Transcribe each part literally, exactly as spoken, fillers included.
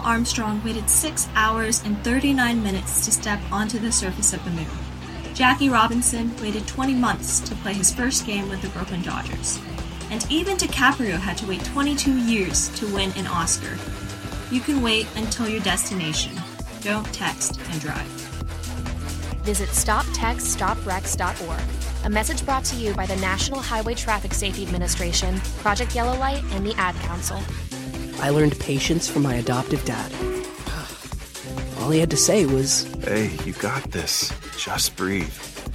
Armstrong waited six hours and thirty-nine minutes to step onto the surface of the moon. Jackie Robinson waited twenty months to play his first game with the Brooklyn Dodgers. And even DiCaprio had to wait twenty-two years to win an Oscar. You can wait until your destination. Don't text and drive. Visit stop text stop wrecks dot org. A message brought to you by the National Highway Traffic Safety Administration, Project Yellow Light, and the Ad Council. I learned patience from my adoptive dad. All he had to say was, "Hey, you got this. Just breathe."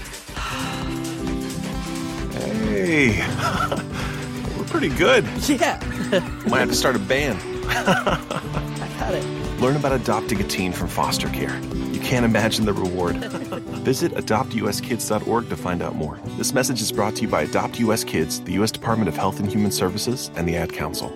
Hey, we're pretty good. Yeah. Might have to start a band. I got it. Learn about adopting a teen from foster care. You can't imagine the reward. Visit adopt u s kids dot org to find out more. This message is brought to you by Adopt U S Kids, the U S Department of Health and Human Services, and the Ad Council.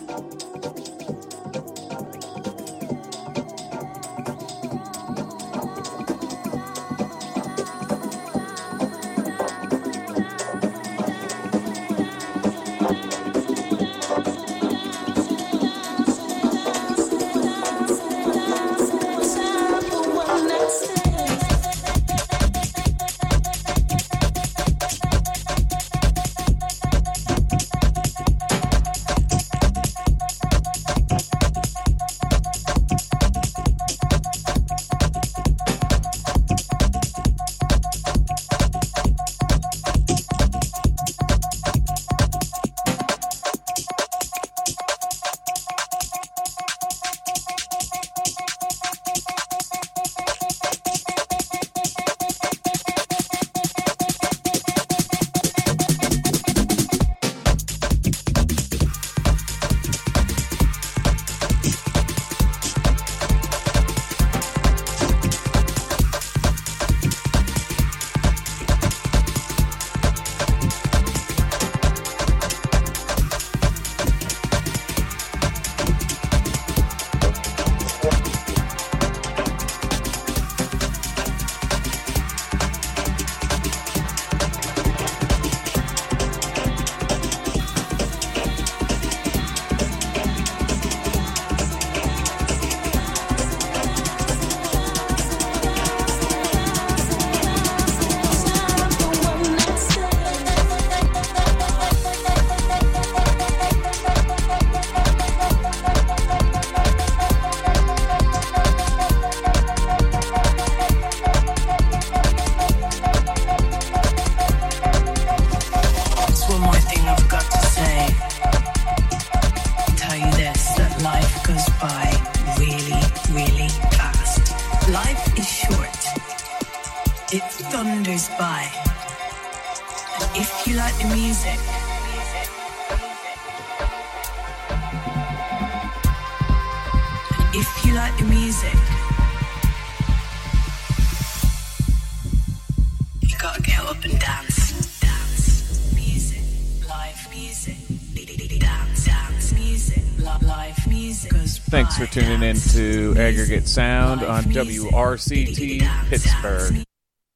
Thanks for tuning in to Aggregate Sound on W R C T Pittsburgh.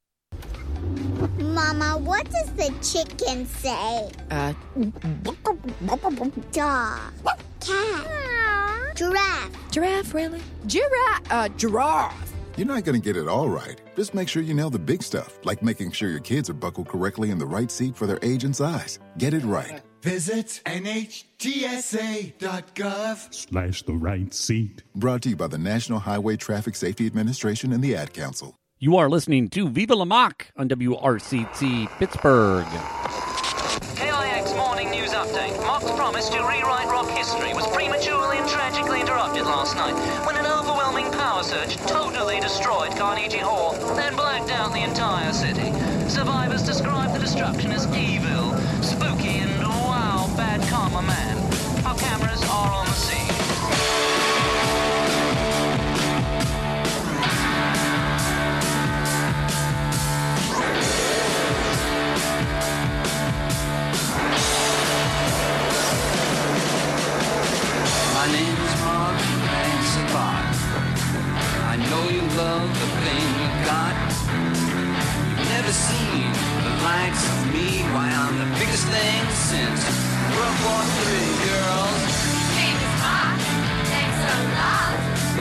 Mama, what does the chicken say? Uh, Dog. Cat. Giraffe. Giraffe, really? Giraffe. Uh, giraffe. You're not going to get it all right. Just make sure you nail the big stuff, like making sure your kids are buckled correctly in the right seat for their age and size. Get it right. Visit N H T S A dot gov slash the right seat. Brought to you by the National Highway Traffic Safety Administration and the Ad Council. You are listening to Viva La Mock on W R C T Pittsburgh. K I X Morning News Update. Mock's promise to rewrite rock history was prematurely and tragically interrupted last night when an overwhelming power surge totally destroyed Carnegie Hall, then blacked out the entire city. Survivors describe the destruction as evil, spooky, and wow, bad karma man. Our cameras are on the scene. My name is Mark Sabah. I know you love the pain you got. You've never seen the likes of me. Why, I'm the biggest thing since World War Three, girls. Name is Mark. Thanks a lot.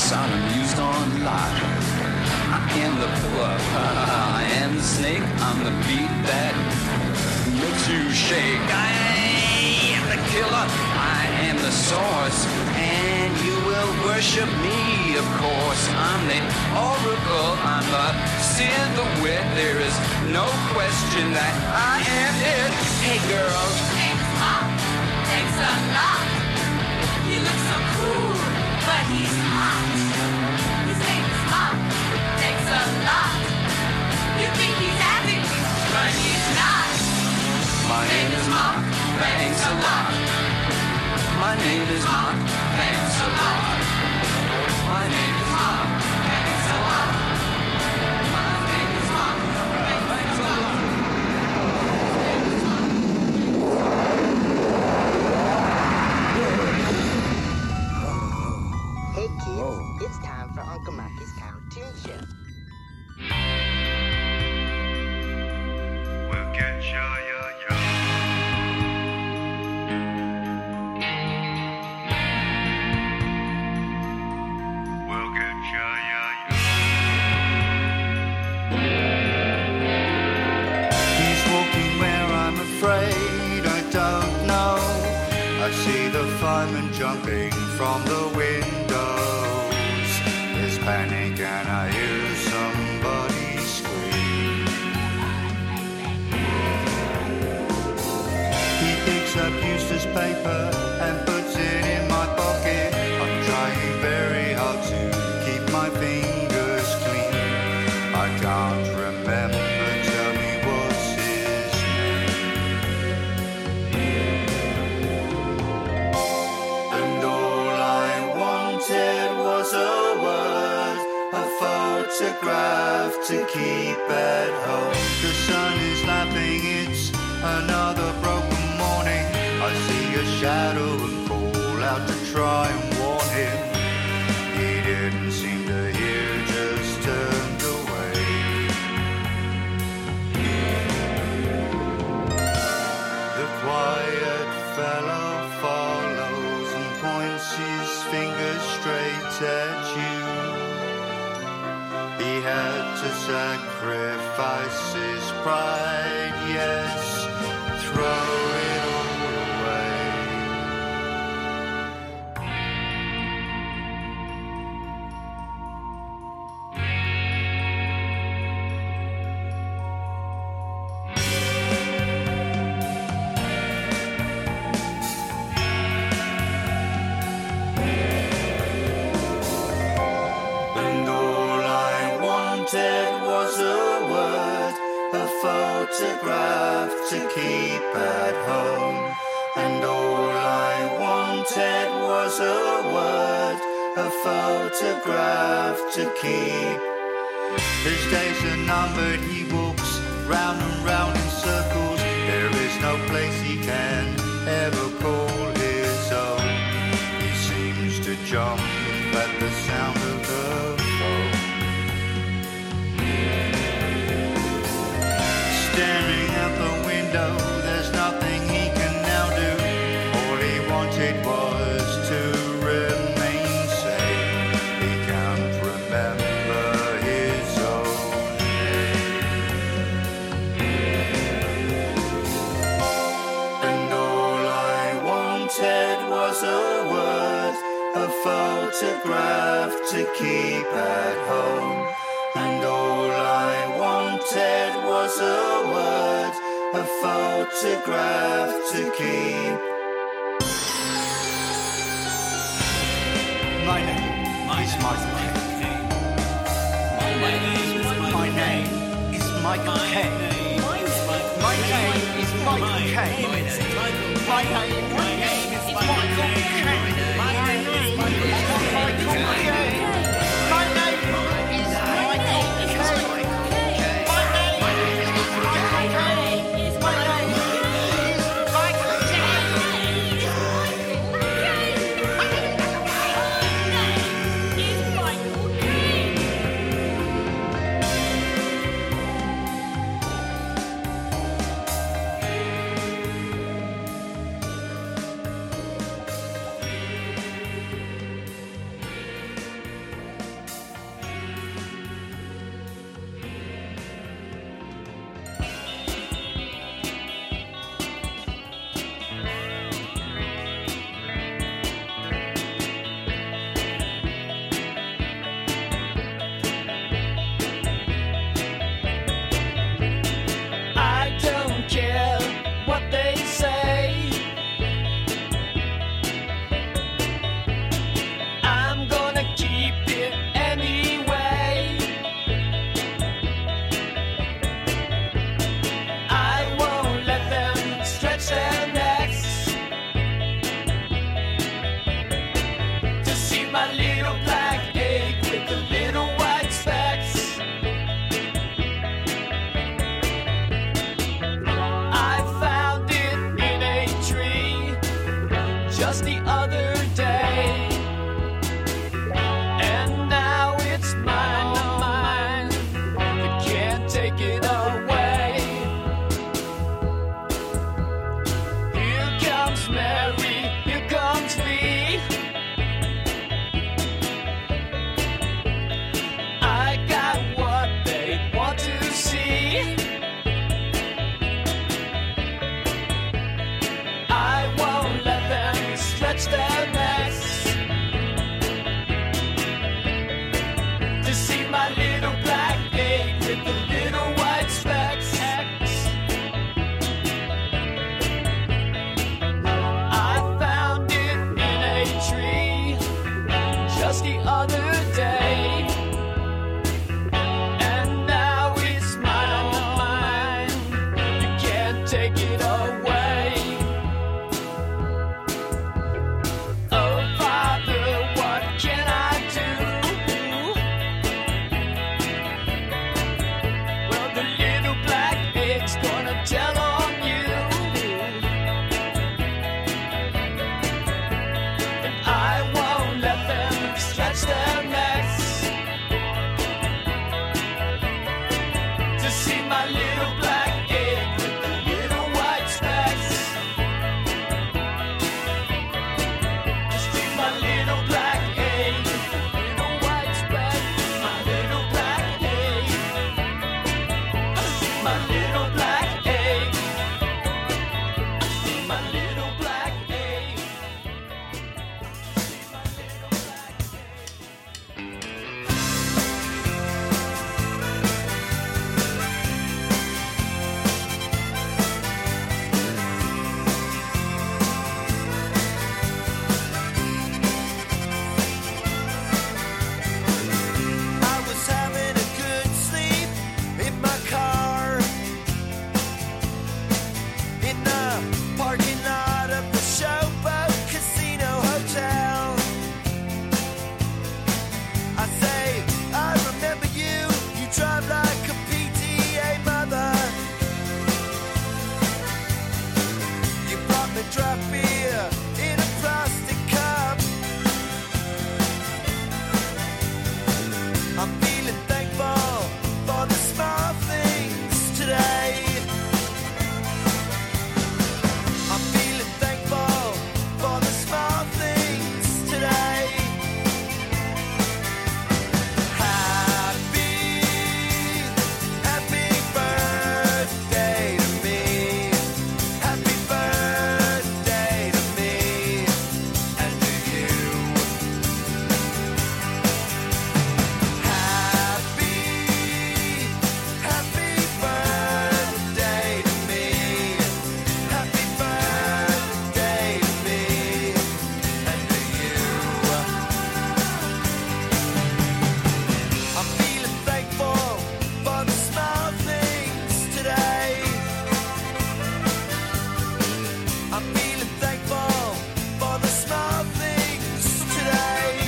course I'm amused on lot. I am the pillar, I am the snake, I'm the beat that makes you shake. I am the killer, I am the source, and you will worship me, of course. I'm the oracle, I'm the seer, the wit, there is no question that I am it. Hey girls, Thanks, Mom. Thanks a lot. He looks so cool, but he's hot. His name is Mom. Thanks a lot. You think he's acting, but he's not. my name is Mark, thanks a lot. My name is Mark, thanks a lot. My name is Mark, thanks a lot. My name is Mark, thanks a lot. Hey kids, it's time for Uncle Mackie's cartoon show. We'll get ya, ya, ya. We'll get ya, ya, ya. He's walking where I'm afraid I don't know. I see the firemen jumping from the windows. There's panic and I hear somebody scream. He picks up useless paper and puts it in my pocket. I'm trying very hard to keep my fingers clean. I can't remember, tell me what's his And all I wanted was a word, a photograph to keep at home. The sun is laughing, it's another broken morning. I see a shadow and call out to try and warn him. He didn't seem to hear, just turned away. The quiet fellow follows and points his finger straight at you. He had to sacrifice his pride, yes, throw it all away. And all I wanted was a word, a photograph to keep at home. And all I wanted was a word, a photograph to keep. His days are numbered, he walks round and round in circles. There is no place he can ever call his own. He seems to jump at the sound of the phone. Staring out the window, there's nothing he can now do. All he wanted was to remain sane. He can't remember his own name. And all I wanted was a word, a photograph to keep at home. And all I wanted was a word, a photograph to keep. My name is Michael Caine. My name My name is Michael Caine. My name is Michael Caine. My name My name My name is Michael Caine. My name is Michael Caine. My name is Michael Caine. see my little black egg with the little white specks. I found it in a tree just the other day, and now it's mine. You can't take it away. Oh, Father, what can I do? Well, the little black egg's gonna tell on you. And I won't let them stretch their necks to see my little black egg with the little white specks. To see my little black egg with the little white specks. My little black egg. My little black egg. My little black egg. I was having a good sleep in my car in the parking lot of the Showboat Casino Hotel. I say, I remember you. You drive like a P T A mother. You brought me draft beer in a plastic cup. I'm feeling thankful for the small things today. I'm feeling thankful for the small things today. Happy, happy birthday to me. Happy birthday to me and to you. Happy, happy birthday to me. Happy birthday to me and to you. I'm feeling thankful for the small things today. I'm feeling thankful for the small things today.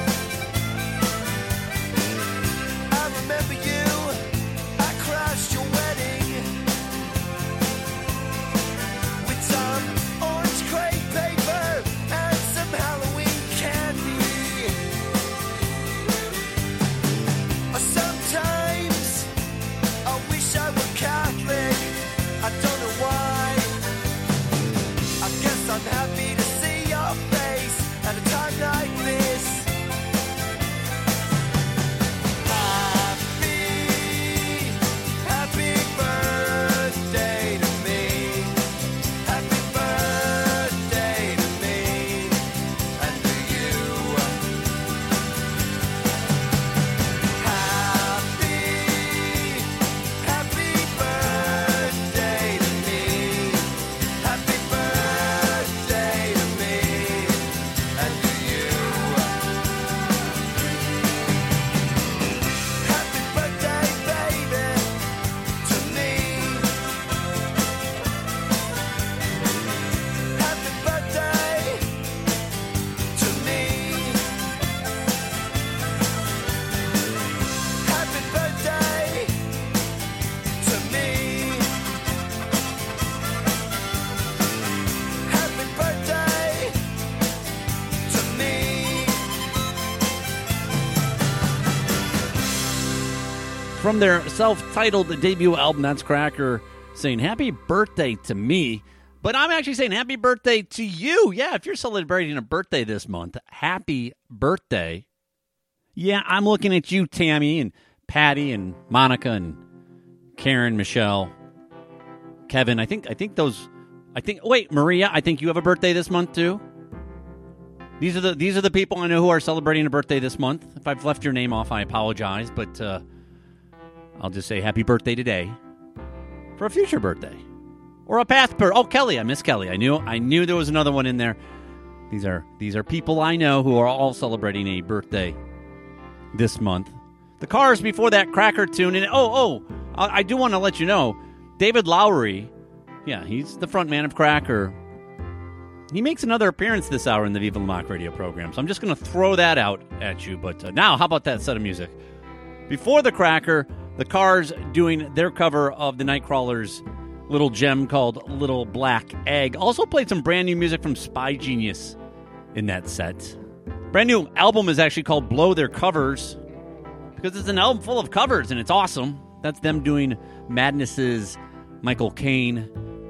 I remember you. I crashed your wedding with some orange crepe paper and some Halloween candy. Or sometimes I wish I were Catholic. I don't know why. I guess I'm happy to see your face at a time like this. Happy, happy birthday to me. Happy birthday to me and to you. Happy, happy birthday to me. Happy birthday to me and to you. Happy birthday, baby, to me. Happy birthday to me. Happy birthday to me. Happy birthday to me. From their self-titled debut album, that's Cracker saying happy birthday to me. But I'm actually saying happy birthday to you. Yeah, if you're celebrating a birthday this month, happy birthday. Yeah, I'm looking at you, Tammy, and Patty, and Monica, and Karen, Michelle, Kevin. I think I think those I think wait, Maria, I think you have a birthday this month too. These are the these are the people I know who are celebrating a birthday this month. If I've left your name off, I apologize, but uh, I'll just say happy birthday today for a future birthday or a past birthday. Oh, Kelly, I miss Kelly. I knew I knew there was another one in there. These are these are people I know who are all celebrating a birthday this month. The Cars before that Cracker tune, and oh oh, I, I do want to let you know, David Lowery, yeah, he's the front man of Cracker. He makes another appearance this hour in the Viva La Mock radio program, so I'm just going to throw that out at you. But uh, now, how about that set of music? Before the Cracker, the Cars doing their cover of the Nightcrawler's little gem called Little Black Egg. Also played some brand new music from Spy Genius in that set. Brand new album is actually called Blow Their Covers, because it's an album full of covers, and it's awesome. That's them doing Madness's Michael Caine,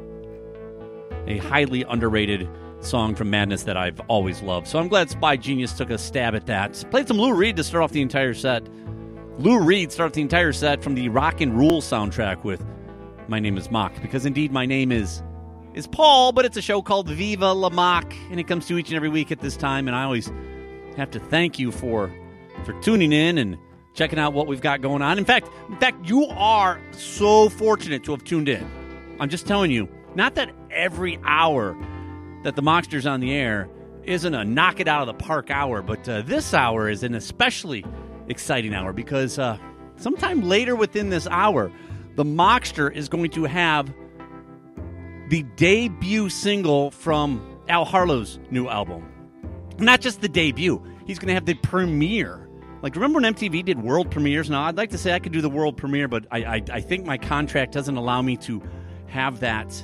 a highly underrated song from Madness that I've always loved. So I'm glad Spy Genius took a stab at that. Played some Lou Reed to start off the entire set. Lou Reed started the entire set from the Rock and Roll soundtrack with My Name is Mock, because indeed my name is is Paul, but it's a show called Viva La Mock, and it comes to each and every week at this time, and I always have to thank you for for tuning in and checking out what we've got going on. In fact, in fact, you are so fortunate to have tuned in. I'm just telling you, not that every hour that the Mockster's on the air isn't a knock it out of the park hour, but uh, this hour is an especially exciting hour because uh, sometime later within this hour, the Mockster is going to have the debut single from Al Harlow's new album. Not just the debut, he's going to have the premiere. Like, remember when M T V did world premieres? Now, I'd like to say I could do the world premiere, but I, I, I think my contract doesn't allow me to have that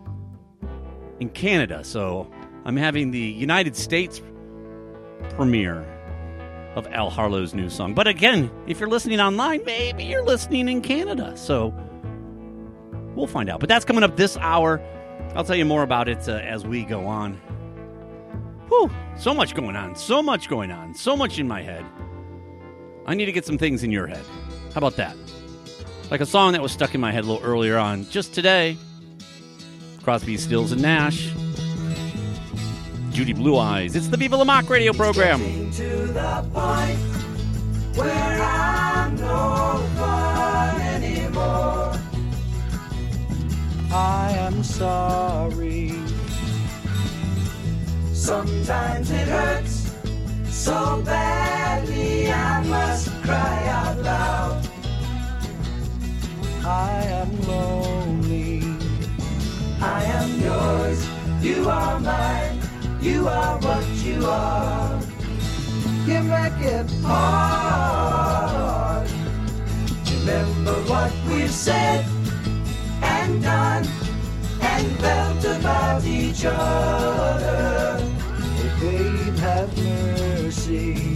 in Canada. So I'm having the United States premiere of Al Harlow's new song. But again, if you're listening online, maybe you're listening in Canada. So we'll find out. But that's coming up this hour. I'll tell you more about it uh, as we go on. Whew, so much going on. So much going on. So much in my head. I need to get some things in your head. How about that? Like a song that was stuck in my head a little earlier on. Just today, Crosby, Stills, and Nash. Judy Blue Eyes. It's the Viva La Mock radio program. Getting to the point where I'm no fun anymore. I am sorry. Sometimes it hurts so badly I must cry out loud. I am lonely. I am yours. You are mine. You are what you are. You make it hard. Remember what we've said and done and felt about each other. Oh, babe, have mercy.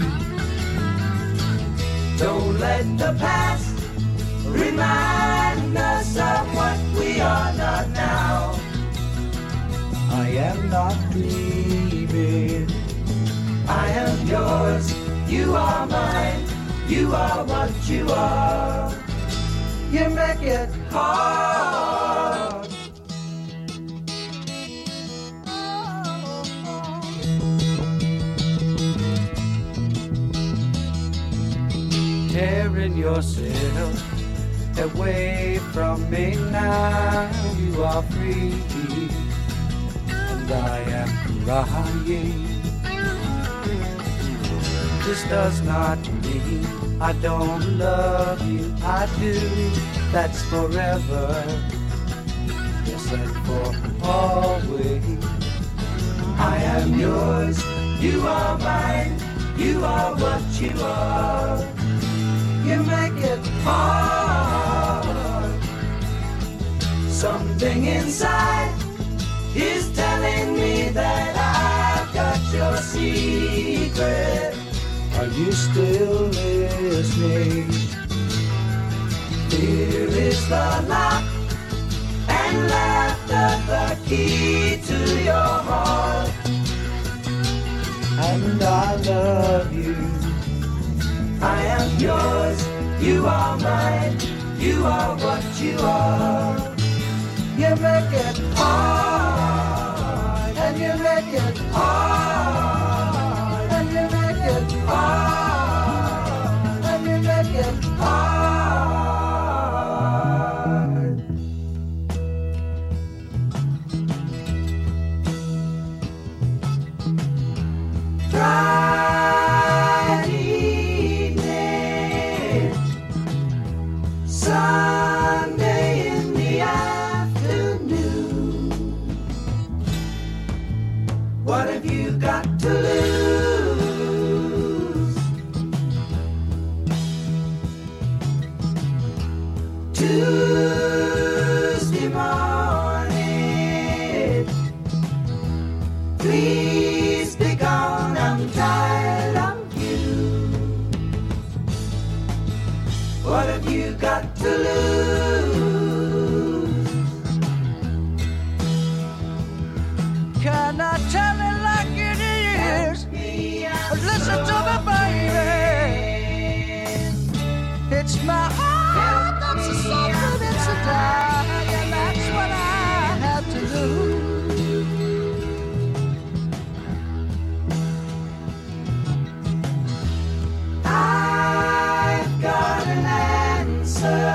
Don't let the past remind us of what we are not now. I am not dreaming. I am yours. You are mine. You are what you are. You make it hard. Tearing yourself away from me now. You are free. I am crying. This does not mean I don't love you. I do. That's forever. Yes, and for always. I am yours. You are mine. You are what you are. You make it hard. Something inside is telling me that I've got your secret. Are you still listening? Here is the lock and laughter, the key to your heart. And I love you. I am yours. You are mine. You are what you are. You make it hard, and you make it hard. Sunday in the afternoon. What have you got to lose? Tuesday morning, please be gone, I'm tired of you. What have you got to lose? Can I tell it like it is? Listen to me, baby. It's my heart that's a suffering, it's a die, and that's what I have to lose. I've got an answer.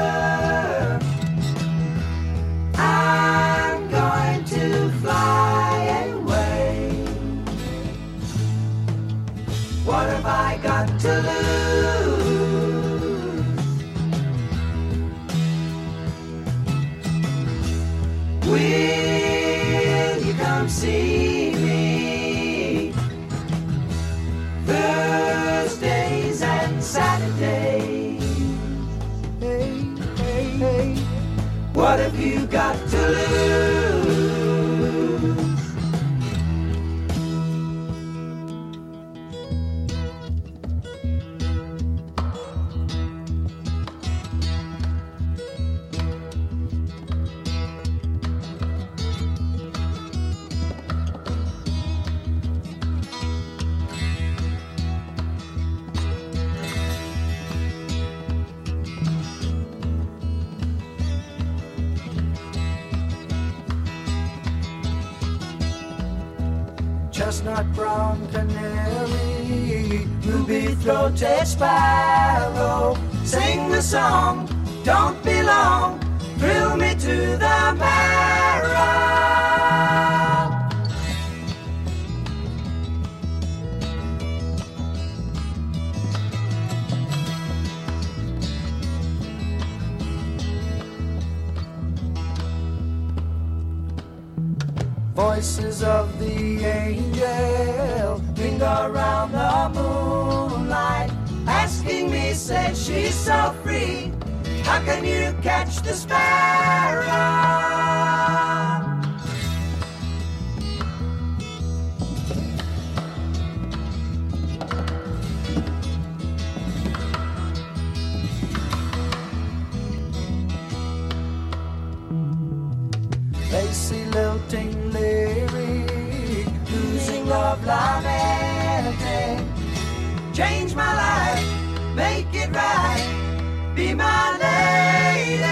I'm going to fly away. What have I got to lose? Will you come see me Thursdays and Saturdays? Hey, hey, hey. What have you got to lose? Chestnut brown canary, ruby-throated sparrow, sing the song, don't be long, thrill me to the marrow. Voices of the angel linger around the moonlight, asking me, said she's so free, how can you catch the sparrow? Lacy lilting lyric, losing love lamenting. Change my life, make it right, be my lady.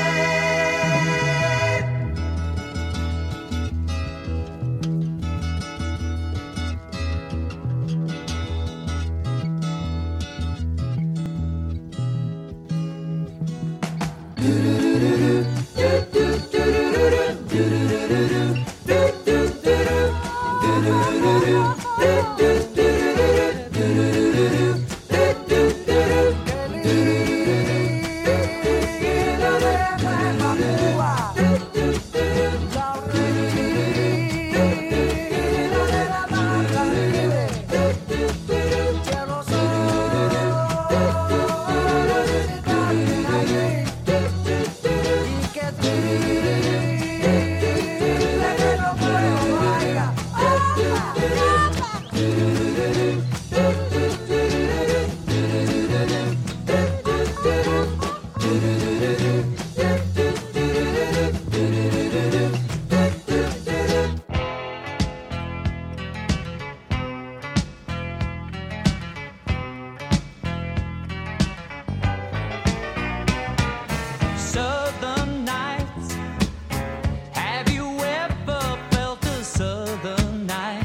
Southern nights. Have you ever felt a southern night?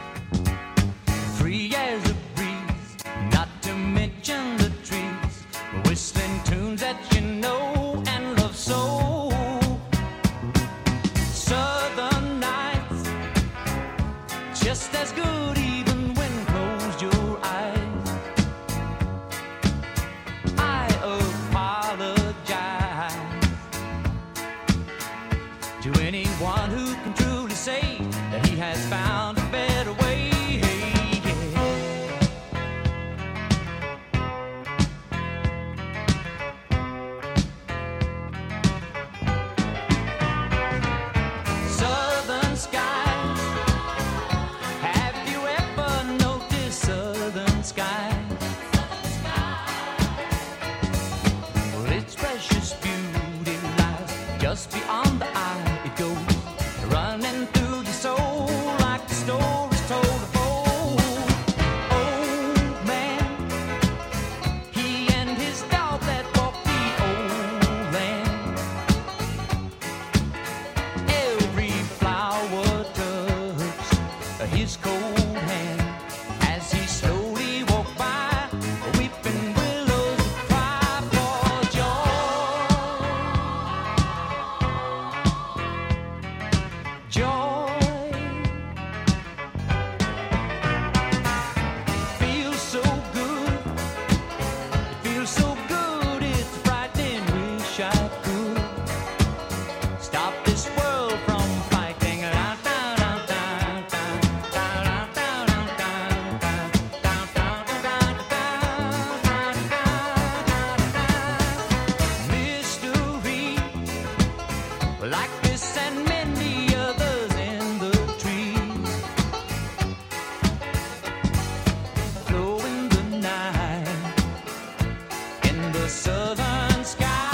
Free as a breeze, not to mention the trees just beyond the eye it goes, running through your soul like the stories told of old. Old man, he and his dog that walked the old land. Every flower touched his cold hand as he slowly walked by, weeping willows cry for joy. Joy feels so good. It feels so good. It's frightening. Wish I could stop this world from fighting. Mystery like this and many others in the trees, flow in the night in the southern sky.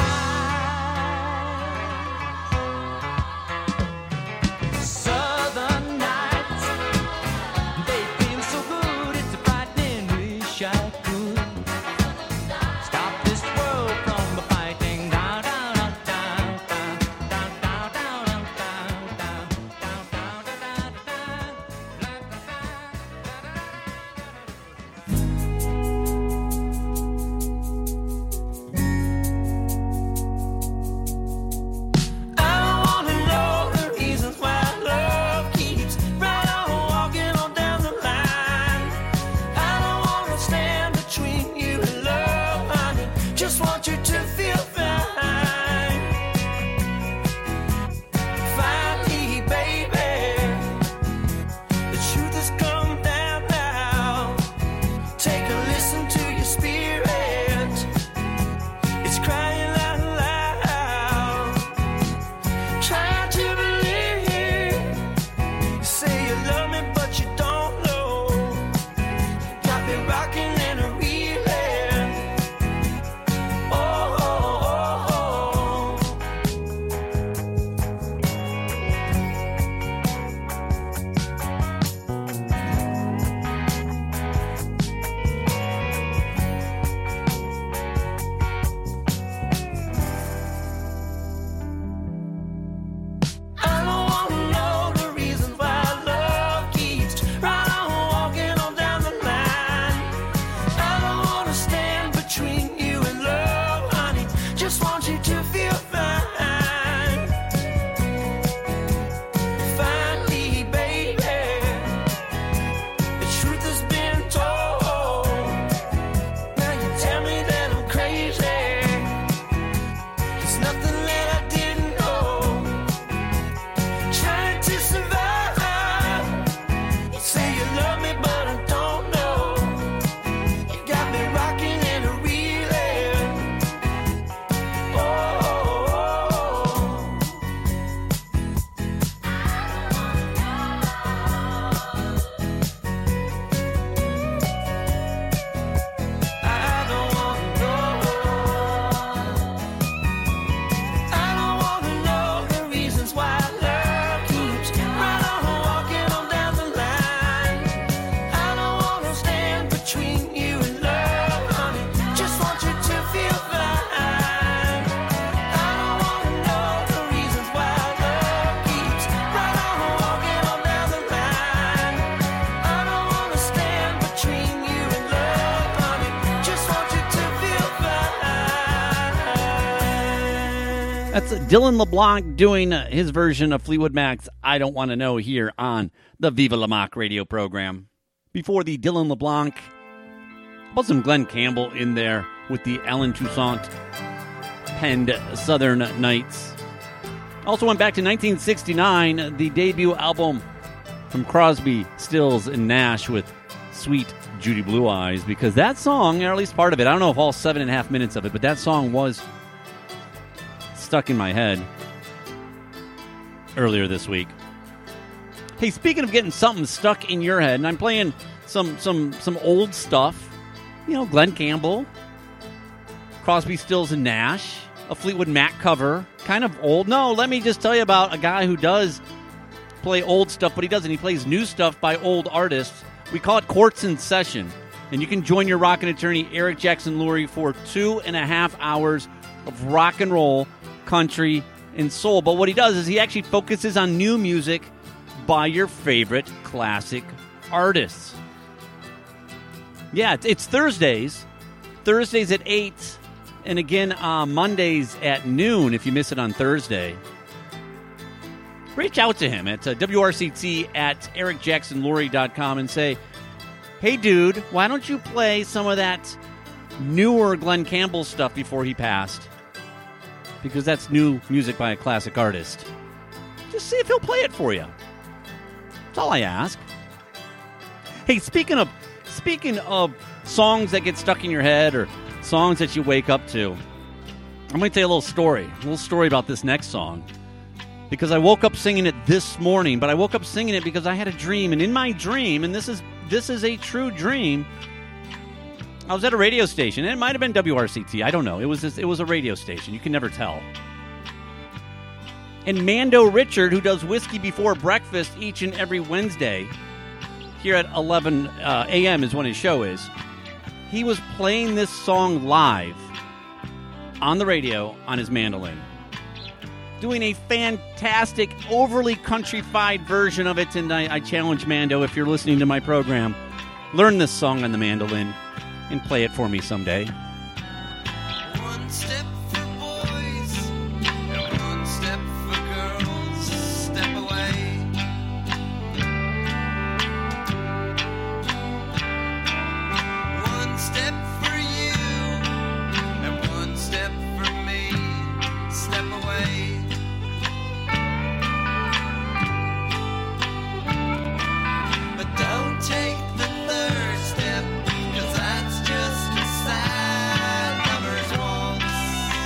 Southern nights, they feel so good. It's a frightening. Wish I could stop this world from the fighting. Down, down, down, down, down, down, down, down, down, down, down, down, down, I wanna know the reasons why love keeps right on walking on down the line. I don't wanna stand between you and love, honey. Just want you to feel fine. Finally, baby, the truth has come down now. Take a listen to your spirit. It's crying out loud. Try to believe. You say you love me, but you don't know. Got me rocking and a reeling. Oh, oh, oh, oh. I don't wanna know the reasons why love keeps right on walking on down the line. I don't wanna stand between you and love, honey. Just want you to feel fine. Finally, baby, the truth has been told. Now you tell me that I'm crazy. There's nothing that I didn't know. Trying to survive. You say you love me, but I don't know. You got me rocking and a reeling. Oh, oh, oh. I don't wanna know. I don't wanna know the reasons why love keeps right on walking on down the line. I don't wanna stand between you and love, honey. Just want you to feel fine. I don't wanna know the reasons why love keeps right on walking on down the line. I don't wanna stand between you and love, honey. Just want you to feel fine. That's Dylan LeBlanc doing uh, his version of Fleetwood Mac's I Don't Want to Know here on the Viva La Mock radio program. Before the Dylan LeBlanc, put some Glenn Campbell in there with the Alan Toussaint penned Southern Nights. Also went back to nineteen sixty-nine, the debut album from Crosby, Stills, and Nash with Sweet Judy Blue Eyes, because that song, or at least part of it, I don't know if all seven and a half minutes of it, but that song was stuck in my head earlier this week. Hey, speaking of getting something stuck in your head, and I'm playing some some some old stuff, you know, Glenn Campbell, Crosby, Stills, and Nash, a Fleetwood Mac cover, kind of old. No, let me just tell you about a guy who does play old stuff, but he doesn't. He plays new stuff by old artists. We call it Quartz in Session. And you can join your rockin' attorney, Eric Jackson Lurie, for two and a half hours of rock and roll, country, and soul. But what he does is he actually focuses on new music by your favorite classic artists. Yeah, it's, it's Thursdays. Thursdays at eight. And again, uh, Mondays at noon if you miss it on Thursday. Reach out to him at uh, W R C T at eric jackson lurie dot com and say, hey, dude, why don't you play some of that newer Glenn Campbell stuff before he passed? Because that's new music by a classic artist. Just see if he'll play it for you. That's all I ask. Hey, speaking of speaking of songs that get stuck in your head or songs that you wake up to, I'm going to tell you a little story. A little story about this next song. Because I woke up singing it this morning, but I woke up singing it because I had a dream. And in my dream, and this is this is a true dream, I was at a radio station. And it might have been W R C T. I don't know. It was this, it was a radio station. You can never tell. And Mando Richard, who does Whiskey Before Breakfast each and every Wednesday, here at eleven uh, a.m. is when his show is, he was playing this song live on the radio on his mandolin. Doing a fantastic, overly countrified version of it. And I, I challenge Mando, if you're listening to my program, learn this song on the mandolin and play it for me someday. One step for boys and one step for girls. Step away. One step for you and one step for me. Step away. But don't take the third step, 'cause that's just a sad lover's waltz.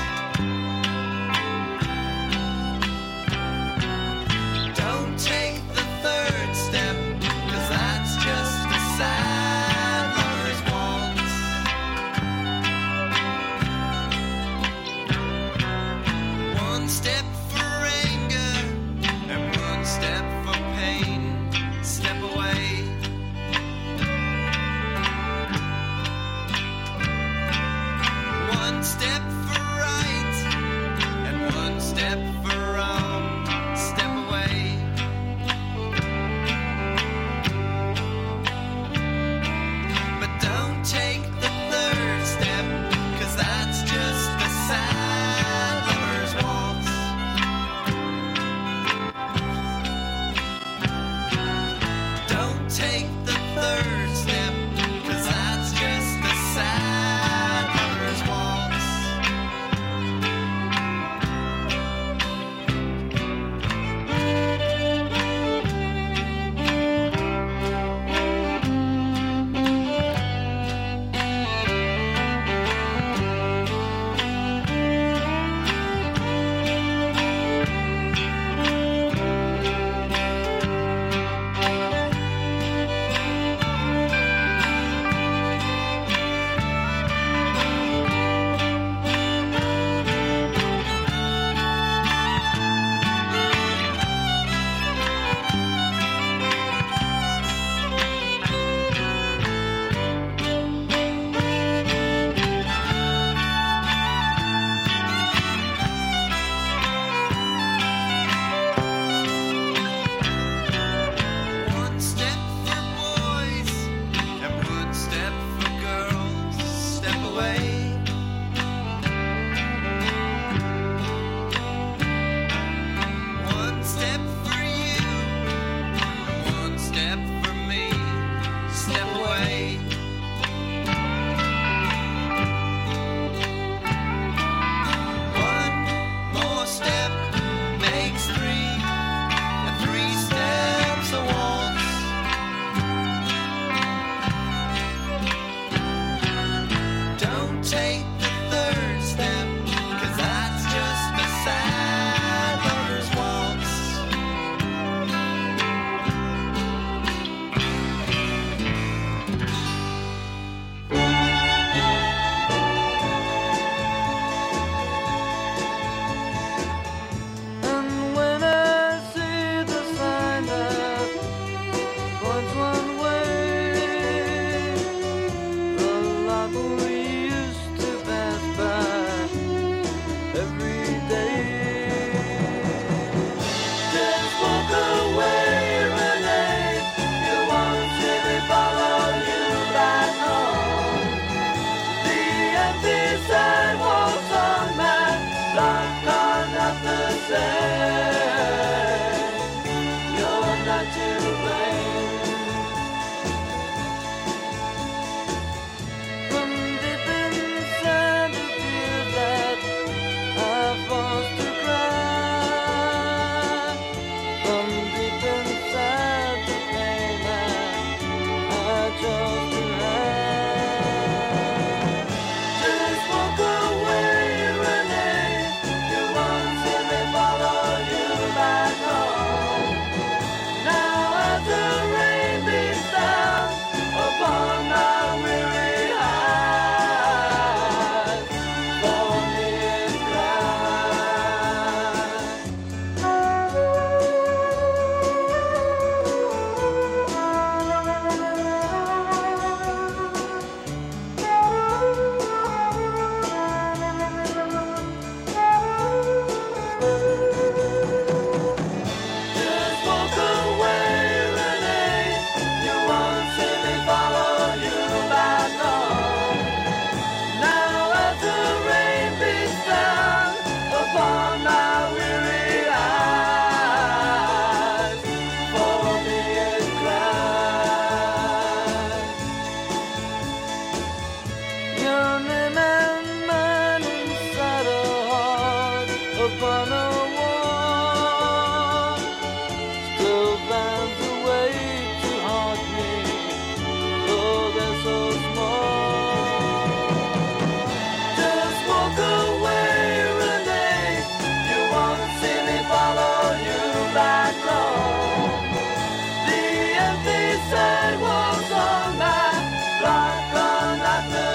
up on a wall. Still finds a way to haunt me. Oh, they're so small. Just walk away, Renee. You won't see me follow you back home. The empty sidewalks on my block are not the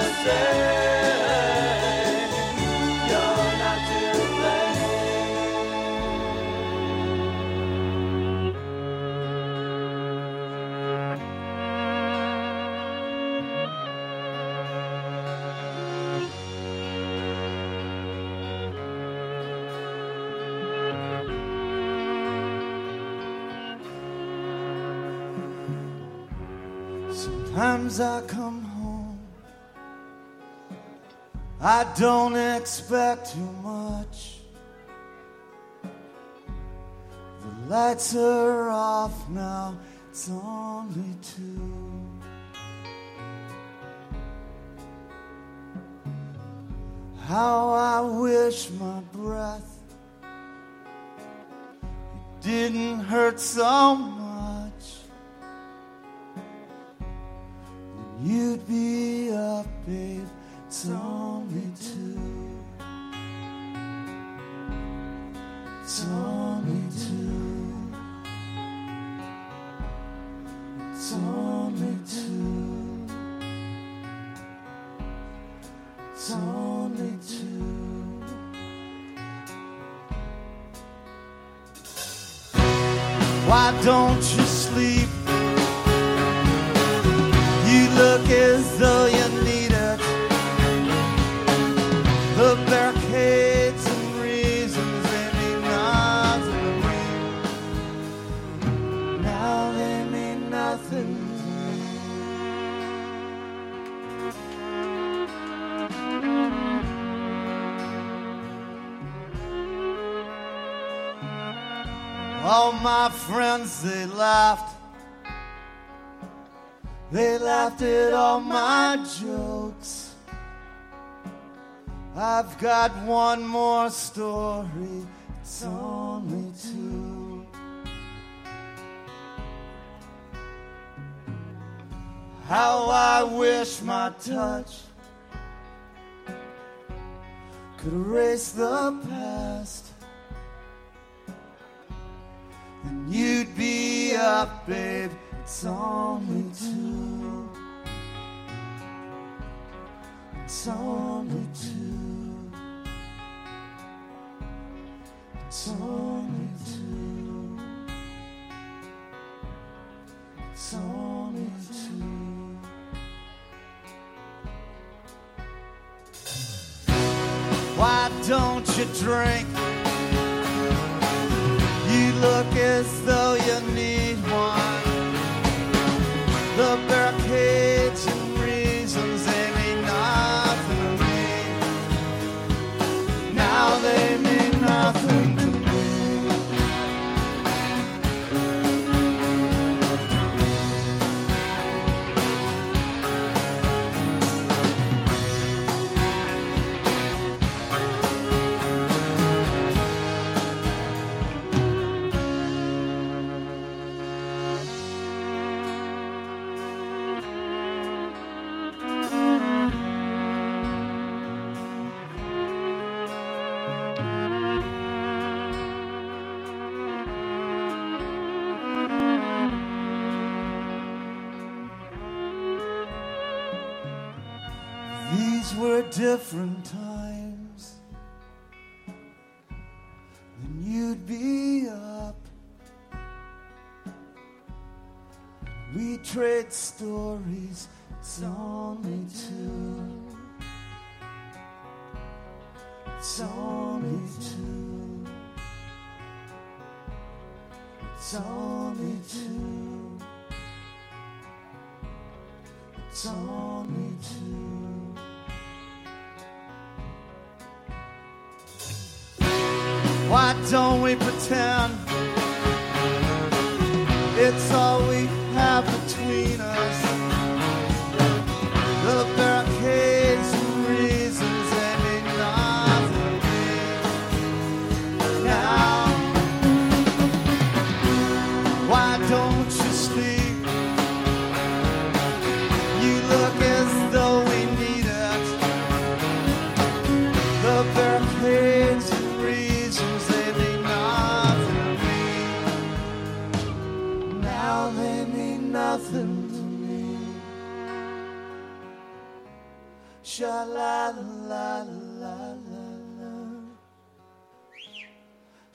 same. You're not to Sometimes I come home, I don't expect too much. The lights are off now, it's only two. How I wish my breath it didn't hurt so much. You'd be up, babe, it's only two. It's only two. It's only two. It's only two. Why don't you sleep? You look as though you need it. The barricades and reasons, they mean nothing to me. Now they mean nothing to me. All my friends, they laughed. They laughed at all my jokes. I've got one more story, it's only two. How I wish my touch could erase the past. And you'd be up, babe, it's only two. It's only two. It's only two. It's only two. Why don't you drink? You look as though you need one. The barricades and reasons, they mean nothing to me. Now they mean nothing to me. These were different times, and you'd be up. We trade stories, it's only two. It's only two. It's only two. It's only two. Why don't we pretend it's all we have between us? The barricades and reasons, they mean nothing to me.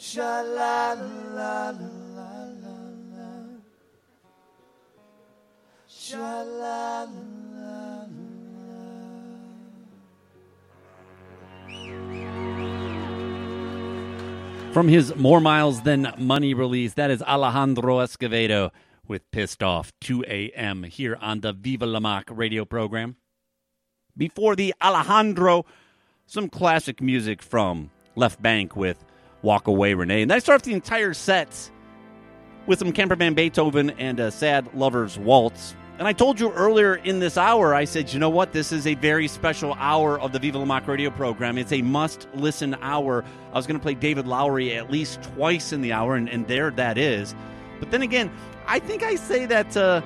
Sha la la la la la. Sha la la la. From his More Miles Than Money release, that is Alejandro Escovedo with Pissed Off, two a.m. here on the Viva La Mac radio program. Before the Alejandro, some classic music from Left Bank with Walk Away Renee. And then I start off the entire set with some Camper Van Beethoven and a Sad Lover's Waltz. And I told you earlier in this hour, I said, you know what? This is a very special hour of the Viva La Mac radio program. It's a must-listen hour. I was going to play David Lowery at least twice in the hour, and, and there that is. But then again, I think I say that uh,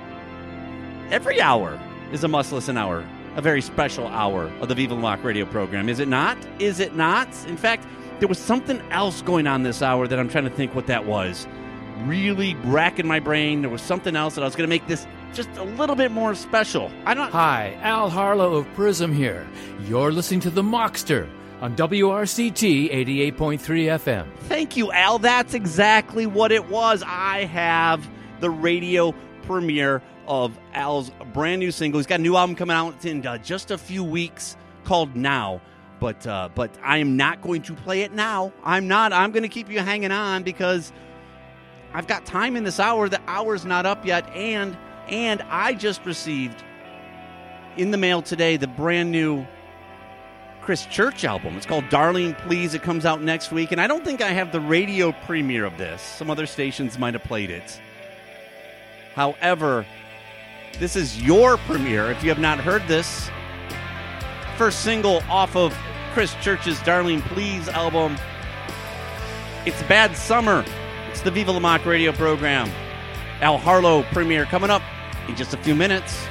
every hour is a must-listen hour, a very special hour of the Viva La Mac radio program. Is it not? Is it not? In fact, there was something else going on this hour that I'm trying to think what that was. Really racking my brain. There was something else that I was going to make this just a little bit more special. I don't. Hi, Al Harlow of Prism here. You're listening to The Mockster on W R C T eighty-eight point three F M. Thank you, Al. That's exactly what it was. I have the radio premiere of Al's brand new single. He's got a new album coming out in uh, just a few weeks called Now. But uh, but I am not going to play it now. I'm not. I'm going to keep you hanging on because I've got time in this hour. The hour's not up yet, and and I just received in the mail today the brand new Chris Church album. It's called Darling Please. It comes out next week, and I don't think I have the radio premiere of this. Some other stations might have played it. However, this is your premiere. If you have not heard this, first single off of Chris Church's Darling Please album, it's Bad Summer. It's the Viva La Mac radio program. Al Harlow premiere coming up in just a few minutes.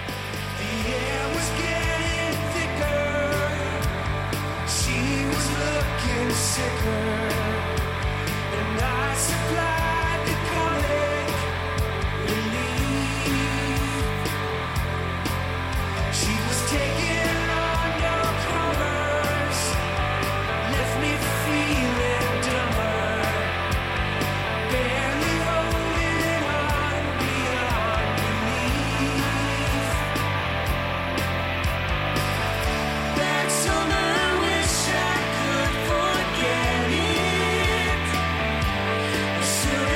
Soon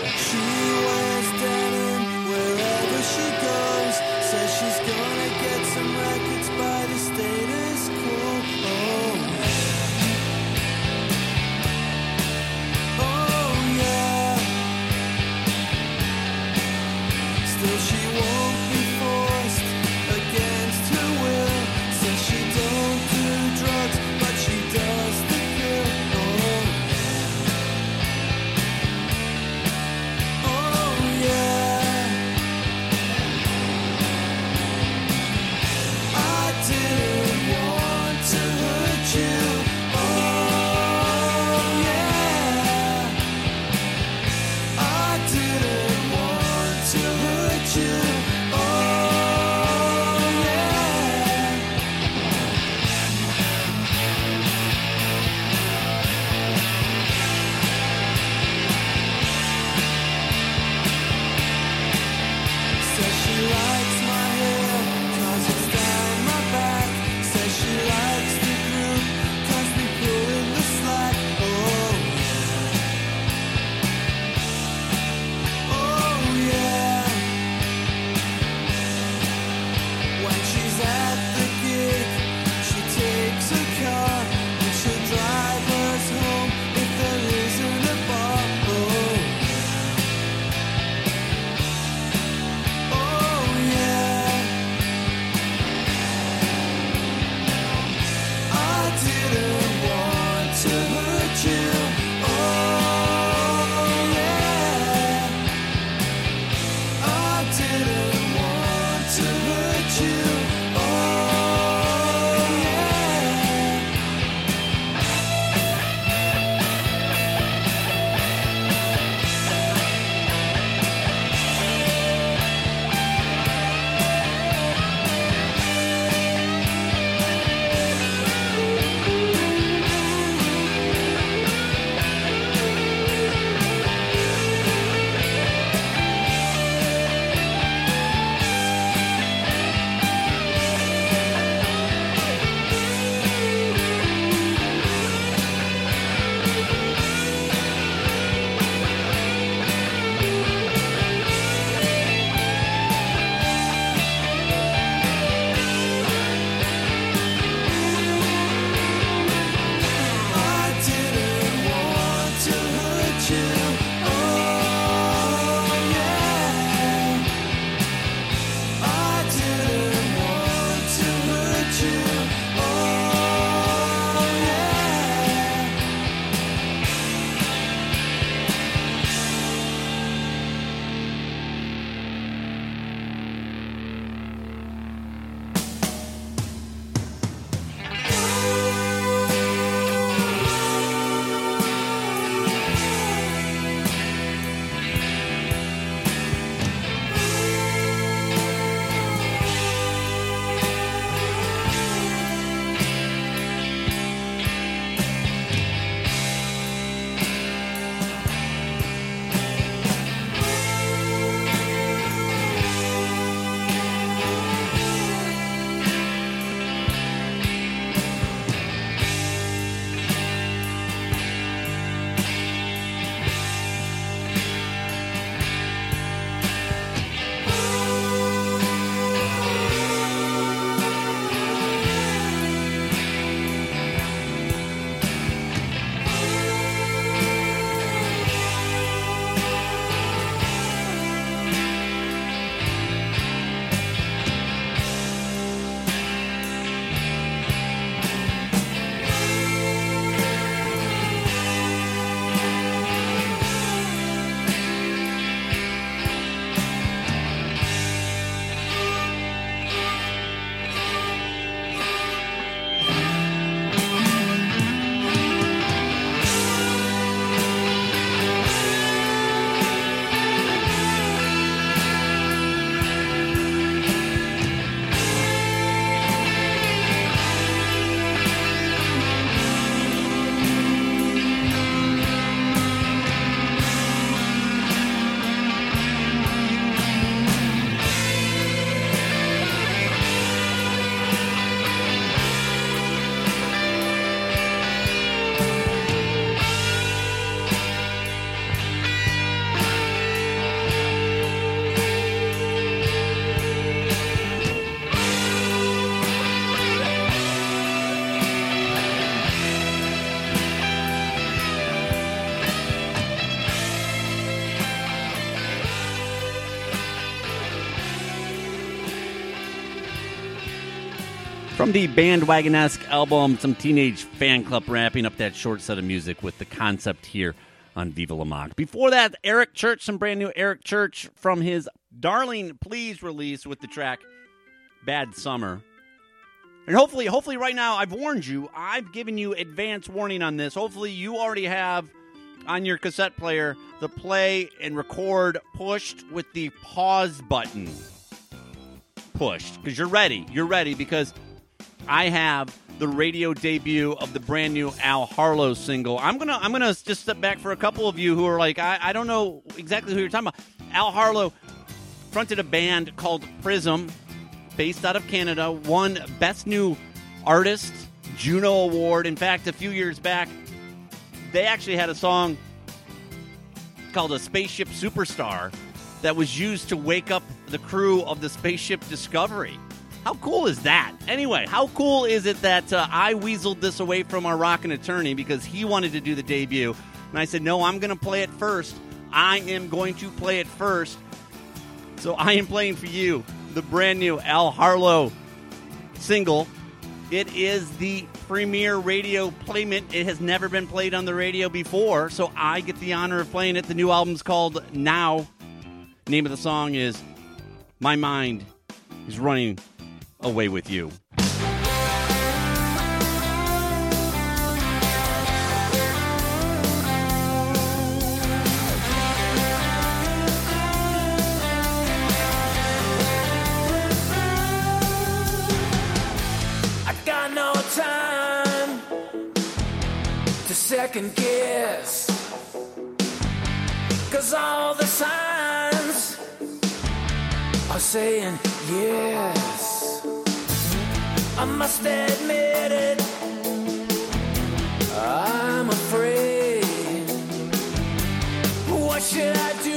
She wears denim wherever she goes. Says she's gonna get some records by the status quo. Oh yeah. Oh yeah. Still she won't be forced against her will. Says she don't do drugs, but she does the pill. Oh yeah. From the Bandwagon-esque album, some Teenage Fan Club wrapping up that short set of music with The Concept here on Viva La Mock. Before that, Eric Church, some brand new Eric Church from his Darling Please release with the track Bad Summer. And hopefully, hopefully right now, I've warned you, I've given you advance warning on this. Hopefully you already have on your cassette player the play and record pushed with the pause button pushed. Because you're ready. You're ready because I have the radio debut of the brand new Al Harlow single. I'm gonna I'm gonna just step back for a couple of you who are like, I, I don't know exactly who you're talking about. Al Harlow fronted a band called Prism, based out of Canada, won Best New Artist Juno Award. In fact, a few years back, they actually had a song called A Spaceship Superstar that was used to wake up the crew of the Spaceship Discovery. How cool is that? Anyway, how cool is it that uh, I weaseled this away from our rockin' attorney because he wanted to do the debut, and I said, no, I'm going to play it first. I am going to play it first. So I am playing for you the brand new Al Harlow single. It is the premier radio playment. It has never been played on the radio before, so I get the honor of playing it. The new album's called Now. Name of the song is My Mind is Running Away with You. I got no time to second guess, 'cause all the signs are saying yes. I must admit it, I'm afraid. What should I do?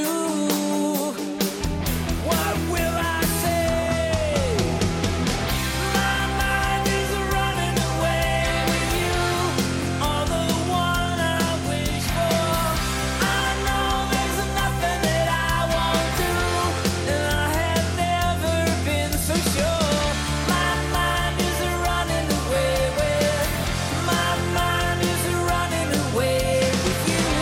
What will I say? My mind is running away with you, all the one I wish for. I know there's nothing that I won't do, and I have never been so sure. My mind is running away with, my mind is running away with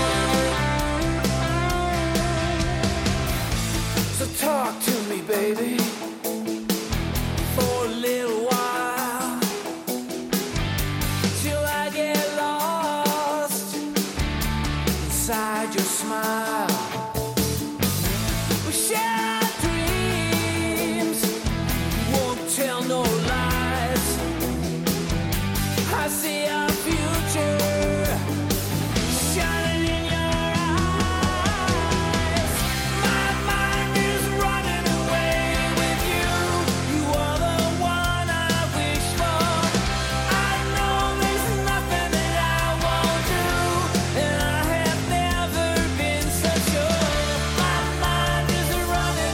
you. So talk to me, baby, for a little while, till I get lost inside your smile. We share our dreams, won't tell no lies. I see our future shining in your eyes. My mind is running away with you. You are the one I wish for. I know there's nothing that I won't do, and I have never been so sure. My mind is running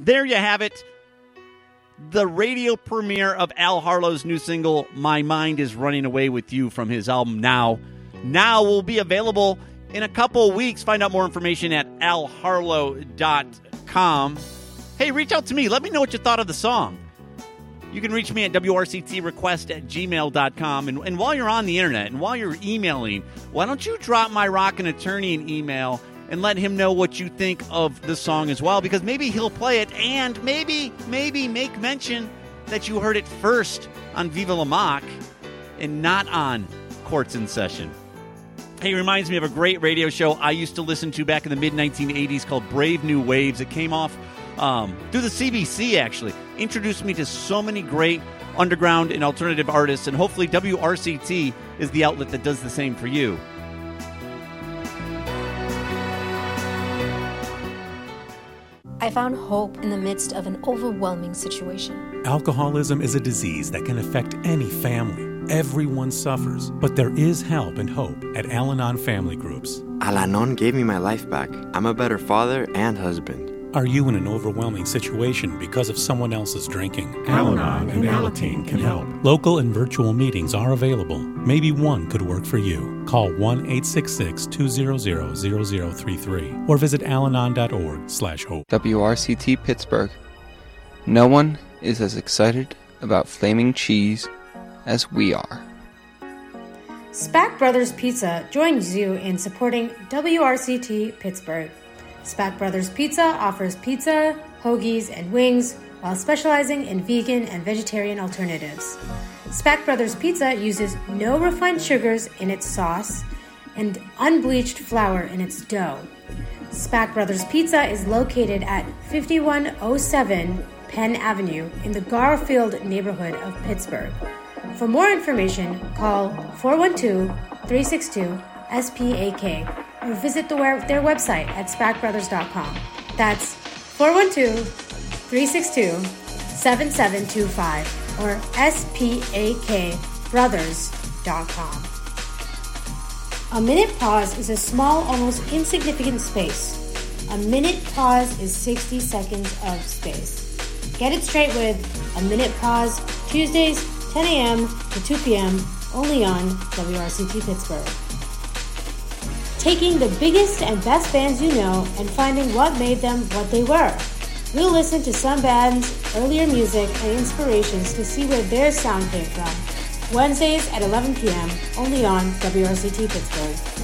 there you have it. The radio premiere of Al Harlow's new single, My Mind is Running Away with You, from his album Now. Now will be available in a couple of weeks. Find out more information at al harlow dot com. Hey, reach out to me. Let me know what you thought of the song. You can reach me at W R C T request at gmail dot com. And, and while you're on the internet and while you're emailing, why don't you drop my rockin' attorney an email and let him know what you think of the song as well, because maybe he'll play it and maybe, maybe make mention that you heard it first on Viva La Mock and not on Courts in Session. Hey, it reminds me of a great radio show I used to listen to back in the mid nineteen eighties called Brave New Waves. It came off um, through the C B C, actually. Introduced me to so many great underground and alternative artists, and hopefully W R C T is the outlet that does the same for you. I found hope in the midst of an overwhelming situation. Alcoholism is a disease that can affect any family. Everyone suffers, but there is help and hope at Al-Anon Family Groups. Al-Anon gave me my life back. I'm a better father and husband. Are you in an overwhelming situation because of someone else's drinking? Al-Anon and Alateen can help. Local and virtual meetings are available. Maybe one could work for you. Call one eight six six, two zero zero, zero zero three three or visit alanon dot org slash hope. W R C T Pittsburgh. No one is as excited about flaming cheese as we are. Spack Brothers Pizza joins you in supporting W R C T Pittsburgh. Spack Brothers Pizza offers pizza, hoagies, and wings while specializing in vegan and vegetarian alternatives. Spack Brothers Pizza uses no refined sugars in its sauce and unbleached flour in its dough. Spack Brothers Pizza is located at fifty-one oh seven Penn Avenue in the Garfield neighborhood of Pittsburgh. For more information, call four one two, three six two, S P A K or visit the, their website at spack brothers dot com. That's four one two, three six two, seven seven two five or S P A K brothers dot com. A minute pause is a small, almost insignificant space. A minute pause is sixty seconds of space. Get it straight with A Minute Pause, Tuesdays, ten a.m. to two p.m. only on W R C T Pittsburgh. Taking the biggest and best bands you know and finding what made them what they were. We'll listen to some bands' earlier music and inspirations to see where their sound came from. Wednesdays at eleven p.m. only on W R C T Pittsburgh.